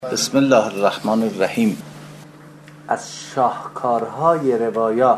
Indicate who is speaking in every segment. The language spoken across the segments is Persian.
Speaker 1: بسم الله الرحمن الرحیم. از شاهکارهای روایات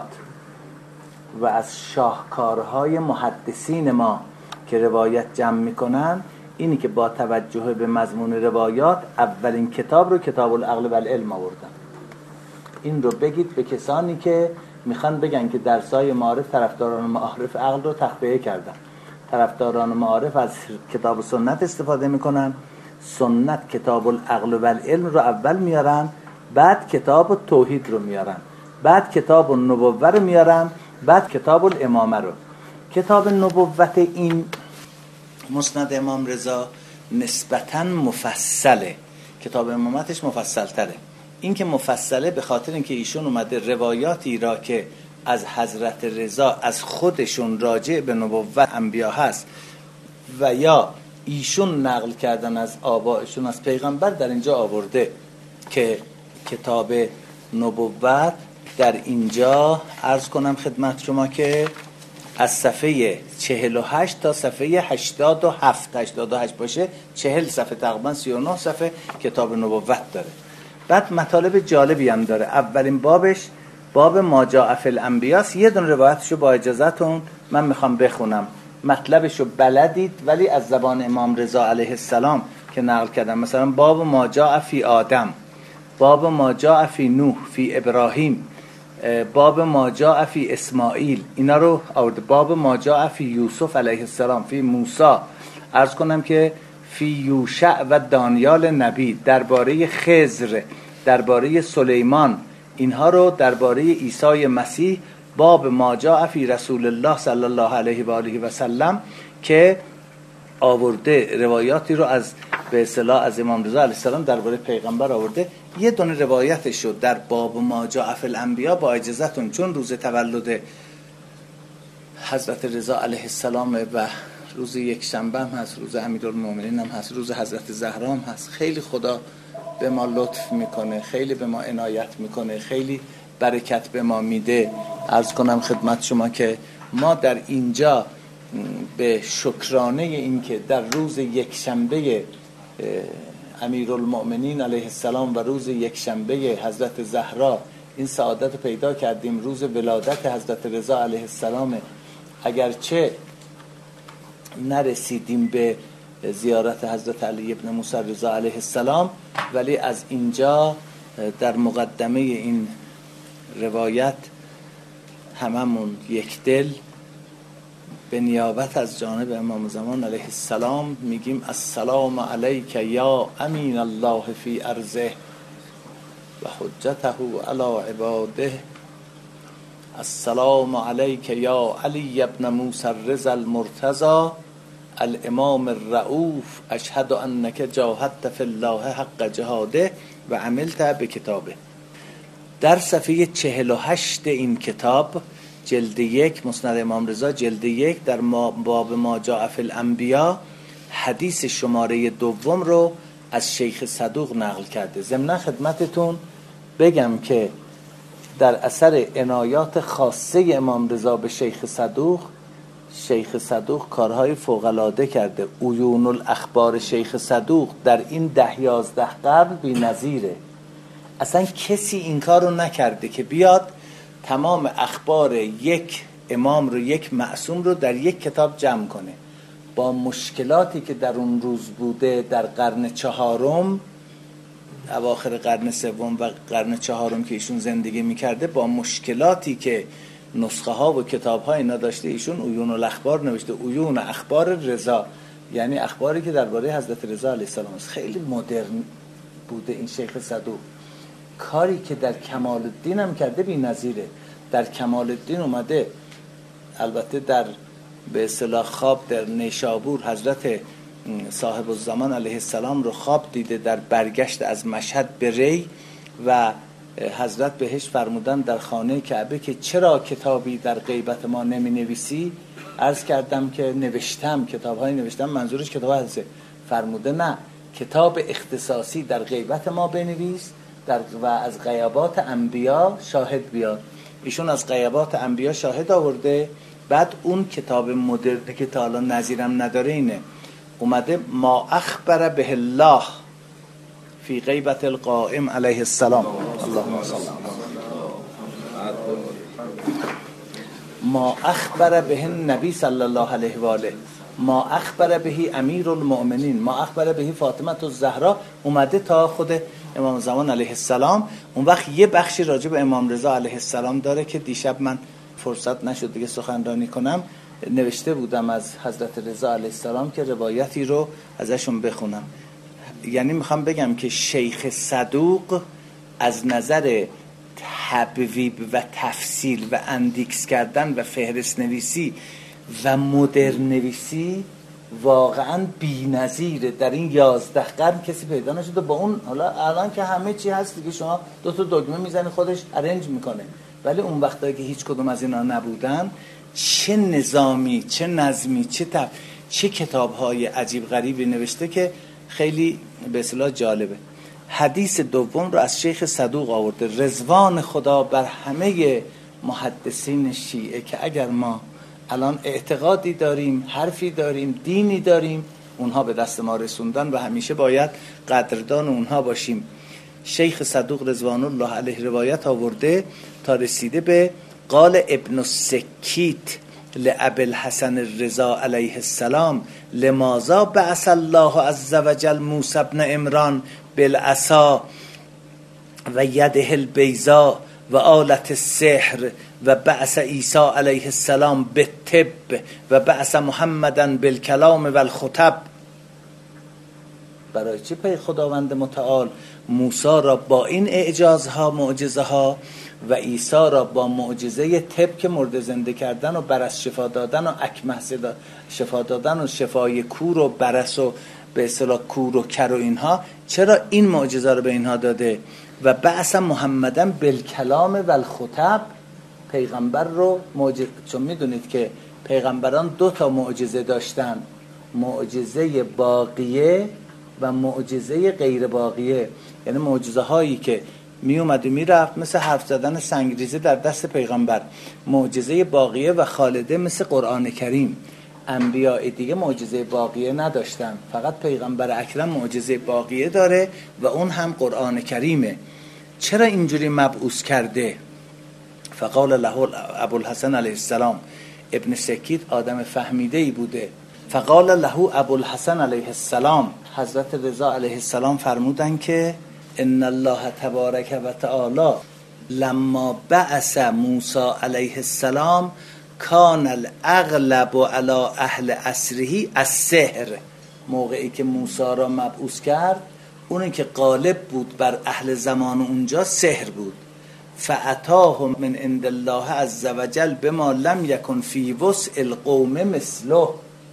Speaker 1: و از شاهکارهای محدثین ما که روایت جمع میکنن اینی که با توجه به مضمون روایات اولین کتاب رو کتاب العقل و العلم آوردن. این رو بگید به کسانی که میخوان بگن که درسای معارف طرفداران معارف عقل رو تخفیه کردن. طرفداران معارف از کتاب سنت استفاده میکنن، سنت کتاب العقل و العلم رو اول میارن، بعد کتاب توحید رو میارن، بعد کتاب النبوه رو میارن، بعد کتاب الامامه رو. کتاب نبوت این مسند امام رضا نسبتاً مفصله، کتاب امامتش مفصل تره. این که مفصله به خاطر اینکه ایشون اومده روایاتی را که از حضرت رضا از خودشون راجع به نبوت انبیا هست و یا ایشون نقل کردن از آبائشون از پیغمبر در اینجا آورده که کتاب نبوت در اینجا عرض کنم خدمت شما که از صفحه 48 تا صفحه 88 باشه 40 صفحه تقریبا 39 صفحه کتاب نبوت داره. بعد مطالب جالبی هم داره. اولین بابش باب ما جاء فی الانبیاء. یه دونه روایتشو با اجازهتون من میخوام بخونم، مطلبشو بلدید ولی از زبان امام رضا علیه السلام که نقل کردم. مثلا باب ما جاء فی آدم، باب ما جاء فی نوح، فی ابراهیم، باب ما جاء فی اسماعیل، اینا رو آورد. باب ما جاء فی یوسف علیه السلام، فی موسی، عرض کنم که فی یوشع و دانیال نبی، درباره خضر، درباره سلیمان، اینها رو درباره عیسی مسیح باب ما جاء فی رسول الله صلی الله علیه و آله و سلم که آورده. روایاتی رو از به اصطلاح از امام رضا علیه السلام درباره پیغمبر آورده. یه دونه روایتش رو در باب ما جاء فی الانبیاء با اجازهتون، چون روز تولد حضرت رضا علیه السلام و روز یک شنبه هم هست، روز امیرالمومنین هم هست، روز حضرت زهرا هم هست، خیلی خدا به ما لطف میکنه، خیلی به ما عنایت میکنه، خیلی برکت به ما میده. عرض کنم خدمت شما که ما در اینجا به شکرانه این که در روز یک شنبه امیرالمومنین علیه السلام و روز یک شنبه حضرت زهرا این سعادت پیدا کردیم، روز ولادت حضرت رضا علیه السلام. اگرچه نرسیدیم به زیارت حضرت علی ابن موسی رضا علیه السلام، ولی از اینجا در مقدمه این روایت هممون یک دل به نیابت از جانب امام زمان علیه السلام میگیم السلام علیک یا امین الله فی ارضه و حجته علی عباده. السلام علیک یا علی ابن موسی رضا المرتضی الامام الرؤوف اشهد انک جاهدت فی الله حق جهاده و عملت بکتابه. در صفحه 48 این کتاب جلد 1 مسند امام رضا جلد 1 در باب ما جاء فی الانبیاء حدیث شماره 2 رو از شیخ صدوق نقل کرده. ضمن خدمتتون بگم که در اثر عنایات خاصه امام رضا به شیخ صدوق کارهای فوق‌العاده کرده. عیون الاخبار شیخ صدوق در این 10-11 قرن بی‌نظیره. اصلا کسی این کارو نکرده که بیاد تمام اخبار یک امام رو، یک معصوم رو در یک کتاب جمع کنه. با مشکلاتی که در اون روز بوده در قرن 4، اواخر قرن 3 و قرن 4 که ایشون زندگی میکرده، با مشکلاتی که نسخه ها و کتاب ها اینا داشته، ایشون عیون الاخبار نوشته. عیون اخبار رضا یعنی اخباری که درباره حضرت رضا علیه السلام است. خیلی مدرن بوده این شیخ صدوق. کاری که در کمال الدین هم کرده بی‌نظیره. در کمال الدین اومده، البته در به اصطلاح خواب در نیشابور حضرت صاحب الزمان علیه السلام رو خواب دیده در برگشت از مشهد به ری و حضرت بهش فرمودن در خانه کعبه که چرا کتابی در غیبت ما نمی نویسی؟ عرض کردم که نوشتم، کتاب‌های نوشتم. منظورش کتاب هسته. فرموده نه، کتاب اختصاصی در غیبت ما بنویس و از غیبات انبیا شاهد بیار. ایشون از غیبات انبیا شاهد آورده. بعد اون کتاب مدرن که تا حالا نظیرم نداره اینه، اومده ما اخبر به الله فی غیبت القائم علیه السلام. اللهم صل ما اخبر به النبی صلی الله علیه و آله، ما اخبر به امیر المؤمنین، ما اخبر به فاطمه الزهرا، اومده تا خود امام زمان علیه السلام. اون وقت یه بخشی راجع به امام رضا علیه السلام داره که دیشب من فرصت نشد دیگه سخنرانی کنم، نوشته بودم از حضرت رضا علیه السلام که روایتی رو ازشون بخونم. یعنی میخوام بگم که شیخ صدوق از نظر تبویب و تفصیل و اندیکس کردن و فهرست نویسی و مدرن نویسی واقعا بی‌نظیره. در این 11 قرن کسی پیدا نشده با اون. حالا الان که همه چی هست دیگه، شما 2 تا دکمه میزنی خودش ارنج میکنه، ولی اون وقتایی که هیچ کدوم از اینا نبودن، چه نظامی، چه نظمی، چه کتاب‌های عجیب غریبی نوشته که خیلی به اصطلاح جالبه. حدیث دوم رو از شیخ صدوق آورده، رضوان خدا بر همه محدثین شیعه، که اگر ما الان اعتقادی داریم، حرفی داریم، دینی داریم، اونها به دست ما رسوندن و همیشه باید قدردان اونها باشیم. شیخ صدوق رضوان الله علیه روایت آورده تا رسیده به قال ابن السکیت لابی الحسن الرضا علیه السلام لماذا بعث الله عز وجل موسی بن عمران بالعصا و یده البیضاء و آلت السحر و بعث عیسی علیه السلام بالطب و بعث محمدا بالکلام و الخطب. برای چی پی خداوند متعال موسی را با این اعجازها، معجزه ها، و عیسی را با معجزه طب که مرده زنده کردن و برس شفا دادن و اکمه شفا دادن و شفای کور و برس و به اصطلاح کور و کر و اینها، چرا این معجزه رو به اینها داده؟ و بعث محمدن بالکلام و الخطب، پیغمبر رو چون میدونید که پیغمبران 2 تا معجزه داشتن، معجزه باقیه و معجزه غیر باقیه. یعنی معجزه هایی که می اومد و می رفت مثل حرف زدن سنگریزه در دست پیغمبر، معجزه باقیه و خالده مثل قرآن کریم. انبیاء دیگه معجزه باقیه نداشتن، فقط پیغمبر اکرم معجزه باقیه داره و اون هم قرآن کریمه. چرا اینجوری مبعوث کرده؟ فقال له ابوالحسن علیه السلام، ابن سکیت آدم فهمیده‌ای بوده. فقال له ابوالحسن علیه السلام، حضرت رضا علیه السلام فرمودن که ان الله تبارک و تعالی لما بعث موسی علیه السلام کان الاغلب علی اهل عصره السحر. موقعی که موسی را مبعوث کرد، اونی که غالب بود بر اهل زمان اونجا سحر بود. فاتاهم من عند الله عز وجل بما لم یکن فی وسع القوم مثله.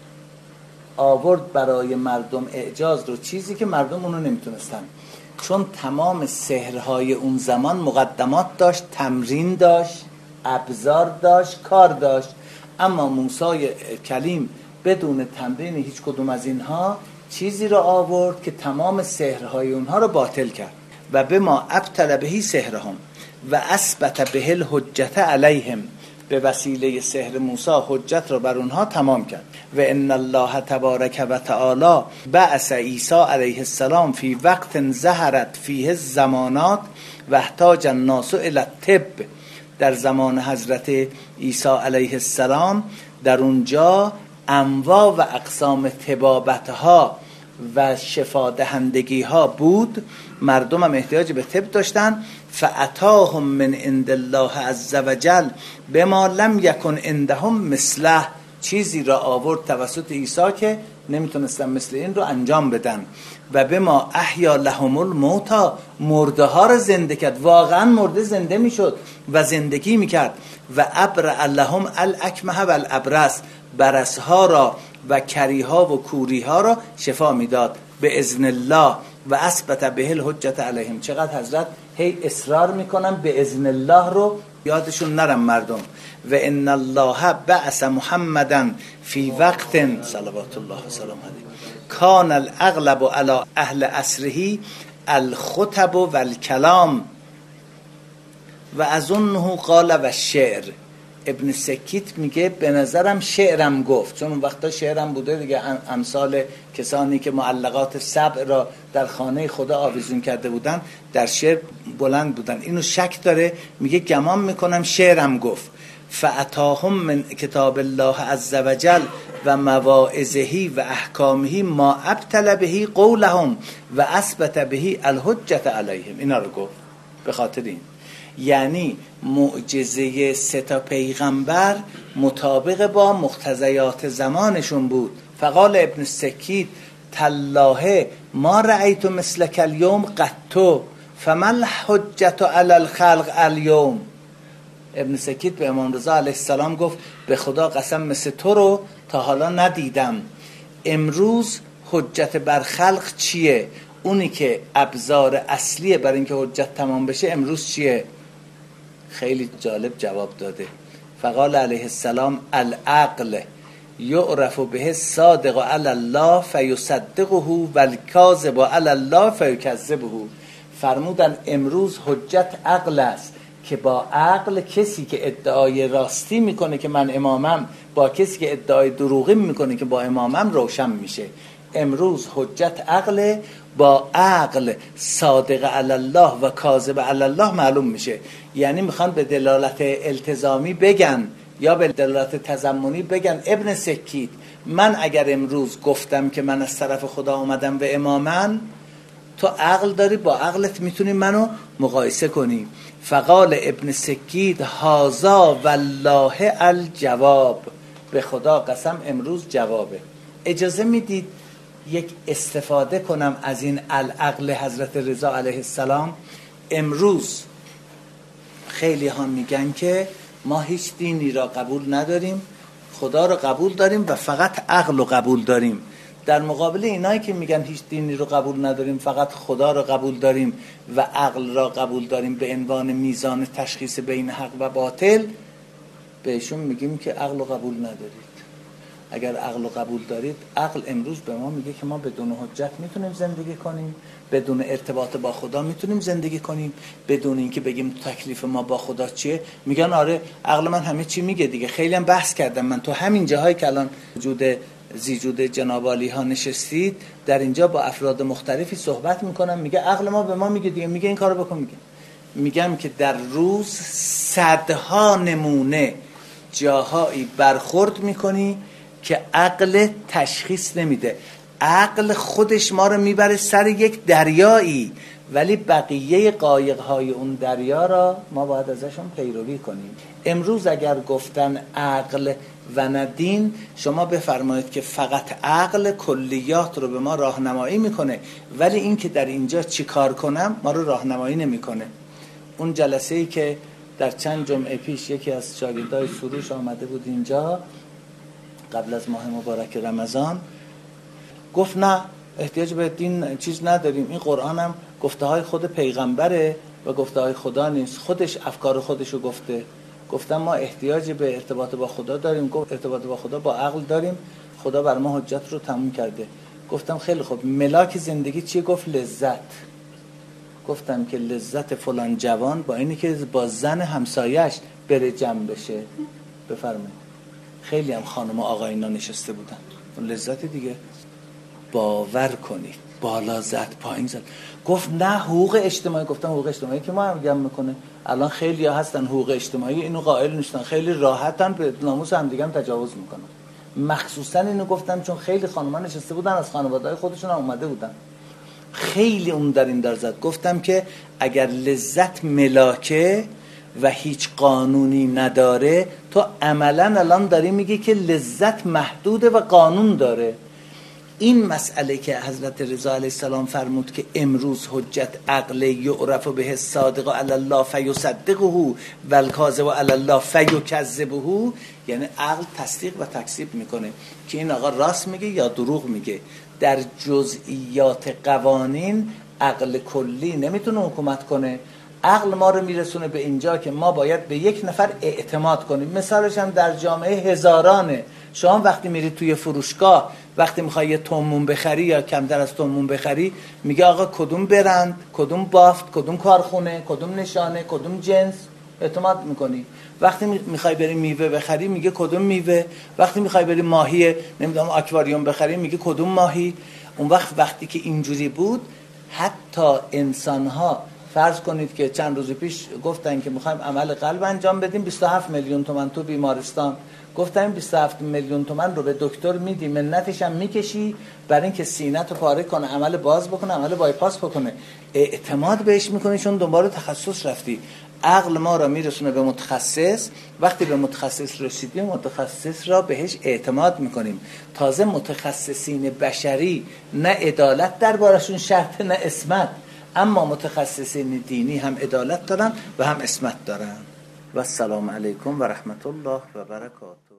Speaker 1: آورد برای مردم اعجاز رو، چیزی که مردم اونو نمیتونستن، چون تمام سحرهای اون زمان مقدمات داشت، تمرین داشت، ابزار داشت، کار داشت. اما موسی کلیم بدون تمرین هیچ کدوم از اینها چیزی رو آورد که تمام سحرهای اونها رو باطل کرد. و به ما ابطل بهی سحرهم و اثبت به الحجت علیهم، به وسیله سحر موسی حجت رو بر اونها تمام کرد. و ان الله تبارک و تعالی بعث عیسی علیه السلام فی وقت ظهرت فیه الزمانات و احتاج الناس الی الطب. در زمان حضرت عیسی علیه السلام در اونجا انواع و اقسام طبابت‌ها و شفا دهندگی ها بود، مردم هم احتیاج به طب داشتن. فاتاهم من عند الله عز وجل بما لم یکن عندهم مثله، چیزی را آورد توسط عیسی که نمیتونستن مثل این رو انجام بدن. و بما احیا لهم الموتى، مرده ها رو زنده کرد، واقعا مرده زنده میشد و زندگی میکرد. و ابرأ لهم الاکمه و الابرص، برص ها را و کری ها و کوری ها را شفا میداد به اذن الله. و اثبت به الحجت علیهم. چقدر حضرت هی اصرار میکنن به اذن الله رو یادشون نرم مردم. و ان الله بعث محمدا فی وقت صلوات الله و سلام علیه کان الاغلب علی اهل عصره الخطب و الکلام و اظنه قال و الشعر. ابن سکیت میگه به نظرم شعرم گفت، چون اون وقتا شعرم بوده دیگه، امثال کسانی که معلقات سبع را در خانه خدا آویزون کرده بودن در شعر بلند بودن. اینو شک داره، میگه گمان میکنم شعرم گفت. فاتاهم من کتاب الله عز وجل و مواعظه و احکامه ما ابطل به قولهم و اثبت به الحجت علیهم. اینا رو گفت به خاطر این، یعنی معجزه 3 پیغمبر مطابق با مقتضیات زمانشون بود. فقال ابن سکیت تالله ما رأیت مثلک اليوم قط فما الحجت علی الخلق اليوم. ابن سکیت به امام رضا علیه السلام گفت به خدا قسم مثل تو رو تا حالا ندیدم. امروز حجت بر خلق چیه؟ اونی که ابزار اصلیه برای اینکه حجت تمام بشه امروز چیه؟ خیلی جالب جواب داده. فقال علیه السلام العقل یعرف به الصادق علی الله فیصدقه و الکاذب علی الله فیکذبه. فرمودن امروز حجت عقل است که با عقل کسی که ادعای راستی میکنه که من امامم با کسی که ادعای دروغی میکنه که با امامم روشن میشه. امروز حجت عقل، با عقل صادق علی الله و کاذب علی الله معلوم میشه. یعنی میخوان به دلالت التزامی بگن یا به دلالت تضمنی بگن ابن سکیت من اگر امروز گفتم که من از طرف خدا اومدم به امامن، تو عقل داری، با عقلت میتونی منو مقایسه کنی. فقال ابن سکیت هازا والله الجواب. به خدا قسم امروز جوابه. اجازه میدید یک استفاده کنم از این العقل حضرت رضا علیه السلام؟ امروز خیلی ها میگن که ما هیچ دینی را قبول نداریم، خدا را قبول داریم و فقط عقل رو قبول داریم. در مقابل اینایی که میگن هیچ دینی رو قبول نداریم فقط خدا را قبول داریم و عقل را قبول داریم به عنوان میزان تشخیص بین حق و باطل، بهشون میگیم که عقل رو قبول ندارید. اگر عقل رو قبول دارید، عقل امروز به ما میگه که ما بدون حجت میتونیم زندگی کنیم، بدون ارتباط با خدا میتونیم زندگی کنیم، بدون اینکه بگیم تکلیف ما با خدا چیه. میگن آره عقل من همه چی میگه دیگه. خیلی هم بحث کردم من تو همین جاهایی که الان زیجود جناب عالی ها نشستید، در اینجا با افراد مختلفی صحبت میکنم، میگه عقل ما به ما میگه دیگه، میگه این کارو بکن. میگم که در روز صدها نمونه جاهایی برخورد میکنی که عقل تشخیص نمیده. عقل خودش ما رو میبره سر یک دریایی، ولی بقیه قایق‌های اون دریا را ما باید ازشون پیروی کنیم. امروز اگر گفتن عقل و نه دین، شما بفرمایید که فقط عقل کلیات رو به ما راهنمایی میکنه، ولی این که در اینجا چی کار کنم ما رو راهنمایی نمیکنه. اون جلسه‌ای که در چند جمعه پیش یکی از شاگردای سروش آمده بود اینجا قبل از ماه مبارک رمضان، گفت نه احتیاج به دین چیز نداریم، این قرآن هم گفته های خود پیغمبره و گفته های خدا نیست، خودش افکار خودشو گفته. گفتم ما احتیاج به ارتباط با خدا داریم. گفت ارتباط با خدا با عقل داریم، خدا بر ما حجت رو تموم کرده. گفتم خیلی خوب، ملاک زندگی چیه؟ گفت لذت. گفتم که لذت فلان جوان با اینی که با زن همسایش بره جمع بشه. بفرمایید خیلی هم خانم و آقاینا نشسته بودن، اون لذت دیگه. باور کنید بالا زد پایین زد. گفت نه حقوق اجتماعی. گفتم حقوق اجتماعی که ما هم گم میکنه، الان خیلی ها هستن حقوق اجتماعی اینو قائل نیستن، خیلی راحتن به ناموس هم دیگه هم تجاوز میکنن. مخصوصا اینو گفتم چون خیلی خانم‌ها نشسته بودن از خانواده‌های خودشون هم اومده بودن، خیلی اون در این در زد. گفتم که اگر لذت ملاکه و هیچ قانونی نداره، تو عملا الان داری میگی که لذت محدوده و قانون داره. این مسئله که حضرت رضا علیه السلام فرمود که امروز حجت عقل یعرف به الصادق علی الله فیصدقه و الکاذب علی الله فیکذبه، یعنی عقل تصدیق و تکذیب میکنه که این آقا راست میگه یا دروغ میگه. در جزئیات قوانین عقل کلی نمیتونه حکومت کنه. عقل ما رو میرسونه به اینجا که ما باید به یک نفر اعتماد کنیم. مثالش هم در جامعه هزارانه. شما وقتی میری توی فروشگاه، وقتی میخوای یه تومون بخری یا کمتر از تومون بخری، میگه آقا کدوم برند، کدوم بافت، کدوم کارخونه، کدوم نشانه، کدوم جنس. اعتماد میکنی. وقتی میخوای بری میوه بخری میگه کدوم میوه، وقتی میخوای بری ماهی نمیدونم آکواریوم بخری میگه کدوم ماهی. اون وقتی که اینجوری بود، حتی انسان‌ها فرض کنید که چند روز پیش گفتن که میخوایم عمل قلب انجام بدیم، 27 میلیون تومان تو بیمارستان، گفتن 27 میلیون تومان رو به دکتر میدی، منتش هم میکشی برای اینکه سینه‌تو پاره کنه، عمل باز بکنه، عمل بایپاس بکنه. اعتماد بهش میکنی چون دنبال تخصص رفتی. عقل ما را میرسونه به متخصص، وقتی به متخصص رسیدیم متخصص را بهش اعتماد میکنیم. تازه متخصصین بشری نه عدالت دربارشون شرط نه اسمت، اما متخصصین دینی هم عدالت دارن و هم اسمت دارن. و السلام علیکم و رحمت الله و برکاته.